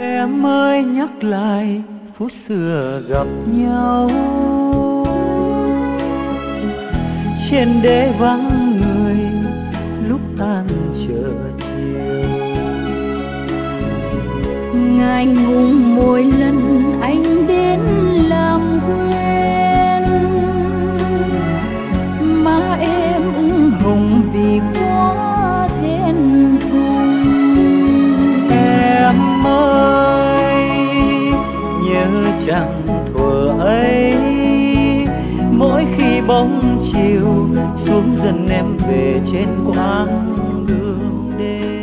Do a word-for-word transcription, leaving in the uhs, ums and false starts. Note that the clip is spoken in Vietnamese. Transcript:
Em ơi nhắc lại phút xưa gặp nhau, trên đê vắng người lúc tan chờ chiều. Ngại ngùng mỗi lần anh đến làm quen, má em ửng hồng vì quá thẹn thùng. Em ơi nhớ chẳng thuở ấy, mỗi khi bóng chiều xuống dần em về trên quãng đường đêm.